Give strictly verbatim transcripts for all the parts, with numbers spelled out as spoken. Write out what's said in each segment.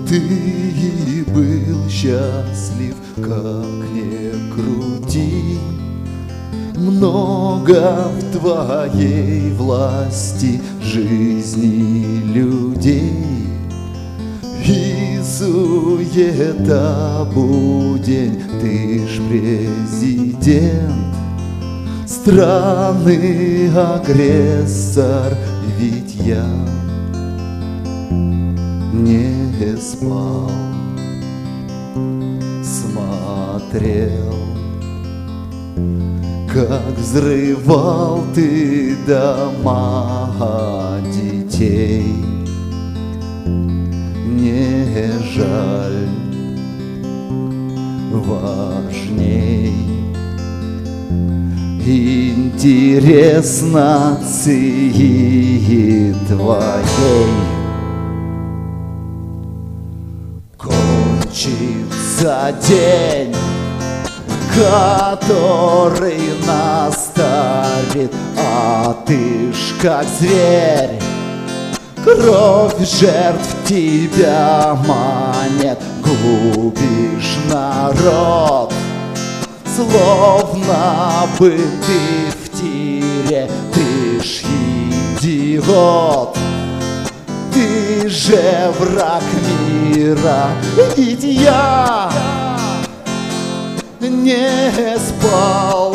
Ты и был счастлив, как ни крути. Много в твоей власти жизни людей. И суета будень, ты ж президент страны агрессор, ведь я не спал, смотрел, как взрывал ты дома детей. Не жаль, важней интерес нации твоей. Кончится день, который наставит, а ты ж как зверь, кровь жертв тебя манит, губишь народ, словно бы ты в тире, ты ж идиот. Ты же враг мира, ведь я не спал,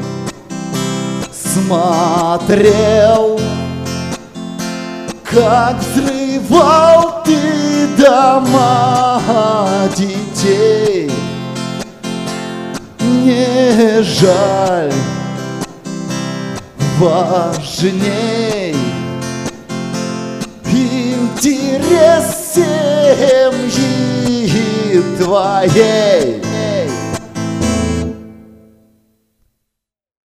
смотрел, как взрывал ты дома детей. Не жаль, важней интерес семьи твоей.